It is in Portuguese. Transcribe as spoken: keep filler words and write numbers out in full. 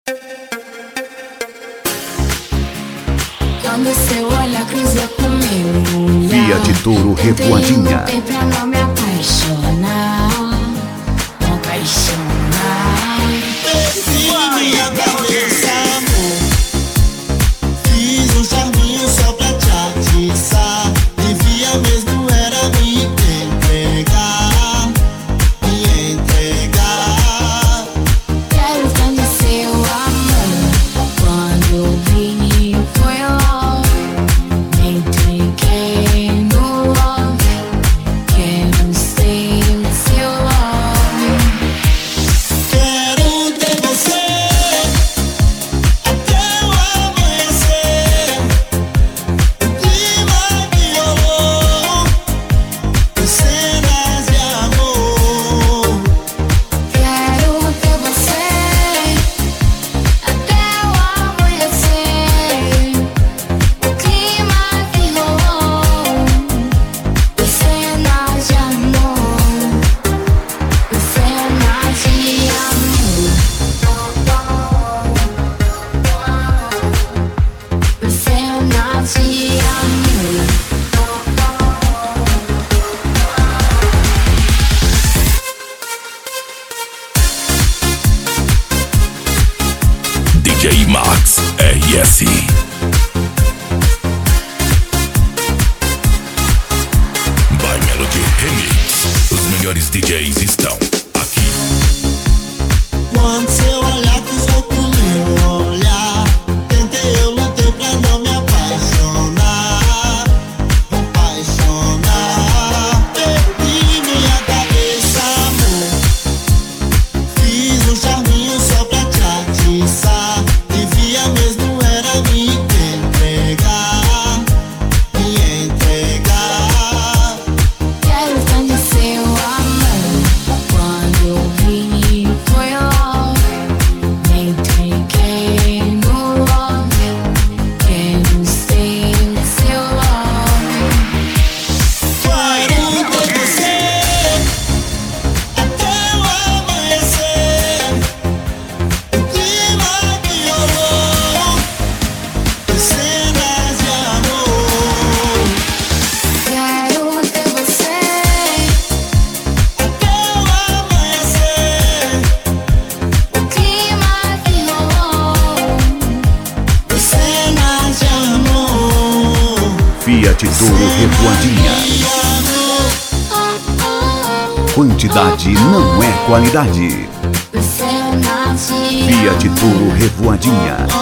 Quando seu olhar cruzou com meu olhar, Fiat Toro Revoadinha. tentei pra não me apaixonar, não apaixonar. Perdi minha cabeça, amor. Fiz um charminho só pra te atiçar. Devia mesmo era me entregar, me entregar. Quero tanto seu amor. Quando eu vi foi logo, me entreguei no love. Quero ser seu love. Quero ter você até o amanhecer. O clima que rolou em cenas de amor. Quero ter você até o amanhecer. O clima que rolou em cenas de amor, em cenas de amor, em cenas de amor. D J Max R S. By Melody Remix. Os melhores D Js estão aqui. Quando seu olhar cruzou com meu olhar, tentei, eu lutei pra não me apaixonar, apaixonar. Perdi minha cabeça, amor. Fiz um charminho só pra te atiçar. Devia mesmo era me entregar, me entregar. Quero tanto seu amor. Quando eu vi foi logo, me entreguei no love. Quero ser seu love. Quero ter você até o amanhecer. O clima que rolou em cenas de amor. Quero ter você Até o amanhecer. o clima que rolou em cenas de amor. Fiat Toro Revoadinha. E amor. Quantidade não é qualidade. Em cenas de Fiat Toro Revoadinha.